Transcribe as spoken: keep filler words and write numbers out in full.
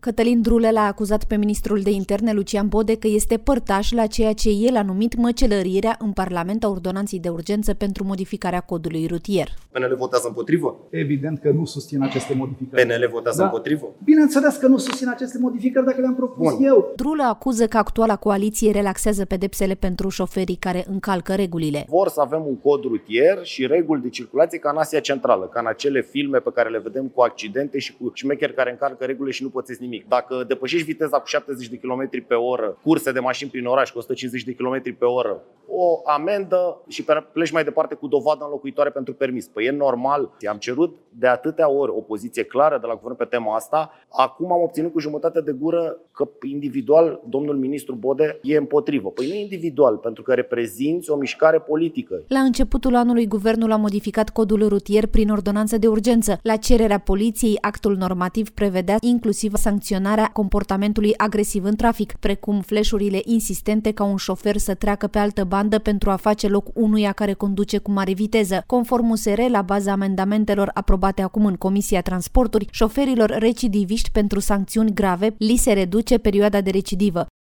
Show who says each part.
Speaker 1: Cătălin Drulă l-a acuzat pe ministrul de interne Lucian Bode că este părtaș la ceea ce el a numit măcelărirea în Parlament a ordonanței de urgență pentru modificarea codului rutier.
Speaker 2: P N L votează împotrivă?
Speaker 3: Evident că nu susțin aceste modificări.
Speaker 2: P N L votează
Speaker 3: da.
Speaker 2: împotrivă?
Speaker 3: Bineînțeles că nu susțin aceste modificări dacă le-am propus
Speaker 2: Bun.
Speaker 3: eu.
Speaker 1: Drulă acuză că actuala coaliție relaxează pedepsele pentru șoferii care încalcă regulile.
Speaker 2: Vor să avem un cod rutier și reguli de circulație ca în Asia Centrală, ca în acele filme pe care le vedem cu accidente și cu șmecheri care încalcă regulile și nu pățesc nimic. Dacă depășești viteza cu șaptezeci de kilometri pe oră, curse de mașini prin oraș cu o sută cincizeci de kilometri pe oră, o amendă și pleci mai departe cu dovadă înlocuitoare pentru permis. Păi e normal. Am cerut de atâtea ori o poziție clară de la guvern pe tema asta. Acum am obținut cu jumătate de gură că individual domnul ministru Bode e împotrivă. Păi nu e individual, pentru că reprezinți o mișcare politică.
Speaker 1: La începutul anului, guvernul a modificat codul rutier prin ordonanță de urgență. La cererea poliției, actul normativ prevedea inclusiv sancționarea comportamentului agresiv în trafic, precum flash-urile insistente ca un șofer să treacă pe altă bandă pentru a face loc unuia care conduce cu mare viteză. Conform U S R, la baza amendamentelor aprobate acum în Comisia Transporturi, șoferilor recidiviști pentru sancțiuni grave li se reduce perioada de recidivă.